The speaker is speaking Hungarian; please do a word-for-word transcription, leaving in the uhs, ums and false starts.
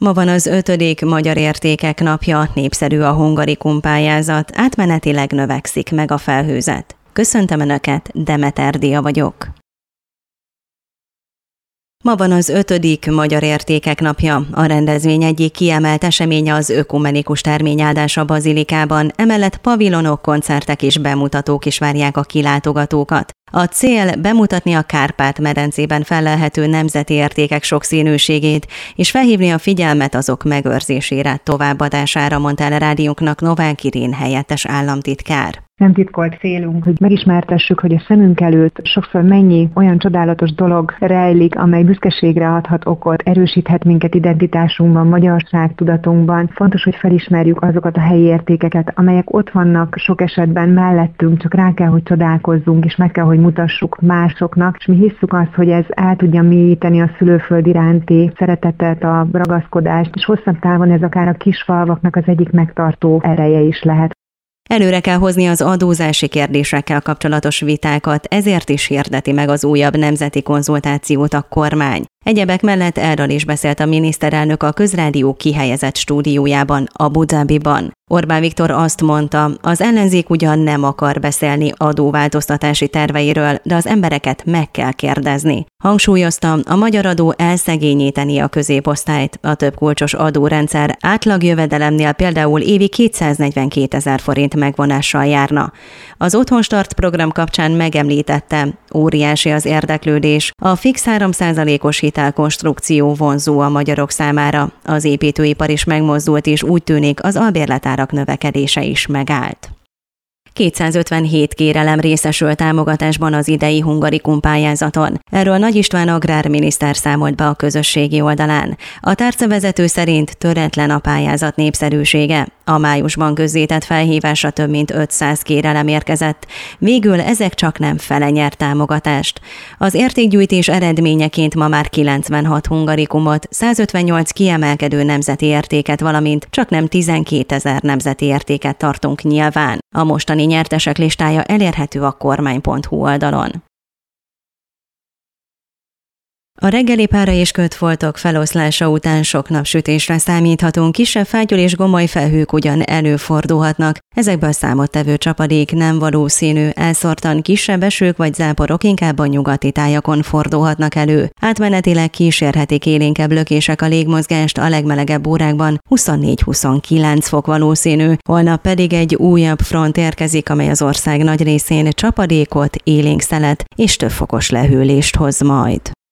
Ma van az ötödik Magyar Értékek Napja, népszerű a hungarikum pályázat, átmenetileg növekszik meg a felhőzet. Köszöntöm Önöket, Demeter Dia vagyok. Ma van az ötödik Magyar Értékek Napja. A rendezvény egyik kiemelt eseménye az ökumenikus terményáldás a bazilikában, emellett pavilonok, koncertek és bemutatók is várják a kilátogatókat. A cél bemutatni a Kárpát-medencében fellelhető nemzeti értékek sokszínűségét, és felhívni a figyelmet azok megőrzésére, továbbadására, mondta el a rádiónknak Novák Irén helyettes államtitkár. Nem titkolt célunk, hogy megismertessük, hogy a szemünk előtt sokszor mennyi olyan csodálatos dolog rejlik, amely büszkeségre adhat okot, erősíthet minket identitásunkban, magyarság tudatunkban. Fontos, hogy felismerjük azokat a helyi értékeket, amelyek ott vannak sok esetben mellettünk, csak rá kell, hogy csodálkozzunk, és meg kell, hogy mutassuk másoknak, és mi hisszük azt, hogy ez el tudja mélyíteni a szülőföld iránti szeretetet, a ragaszkodást, és hosszabb távon ez akár a kisfalvaknak az egyik megtartó ereje is lehet. Előre kell hozni az adózási kérdésekkel kapcsolatos vitákat, ezért is hirdeti meg az újabb nemzeti konzultációt a kormány. Egyebek mellett erről is beszélt a miniszterelnök a Közrádió kihelyezett stúdiójában, Abu Dhabiban. Orbán Viktor azt mondta, az ellenzék ugyan nem akar beszélni adóváltoztatási terveiről, de az embereket meg kell kérdezni. Hangsúlyozta, a magyar adó elszegényíteni a középosztályt, a több kulcsos adórendszer átlagjövedelemnél például évi kétszáznegyvenkétezer forint megvonással járna. Az Otthonstart program kapcsán megemlítette, óriási az érdeklődés, a fix három százalékos hitelkonstrukció vonzó a magyarok számára. Az építőipar is megmozdult, és úgy tűnik, az albérletárak növekedése is megállt. kétszázötvenhét kérelem részesült támogatásban az idei hungarikum pályázaton. Erről Nagy István agrárminiszter számolt be a közösségi oldalán. A tárcavezető szerint töretlen a pályázat népszerűsége. A májusban közzétett felhívásra több mint ötszáz kérelem érkezett, végül ezek csak nem fele nyert támogatást. Az értékgyűjtés eredményeként ma már kilencvenhat hungarikumot, százötvennyolc kiemelkedő nemzeti értéket, valamint csak nem tizenkétezer nemzeti értéket tartunk nyilván. A mostani nyertesek listája elérhető a kormány pont hu oldalon. A reggeli pára és kötfoltok feloszlása után sok napsütésre számíthatunk, kisebb fátyol és gomoly felhők ugyan előfordulhatnak. Ezekből számottevő csapadék nem valószínű, elszórtan kisebb esők vagy záporok inkább a nyugati tájakon fordulhatnak elő. Átmenetileg kísérhetik élénkebb lökések a légmozgást, a legmelegebb órákban huszonnégy-huszonkilenc fok valószínű, holnap pedig egy újabb front érkezik, amely az ország nagy részén csapadékot, élénk szelet és több fokos lehűlést hoz majd.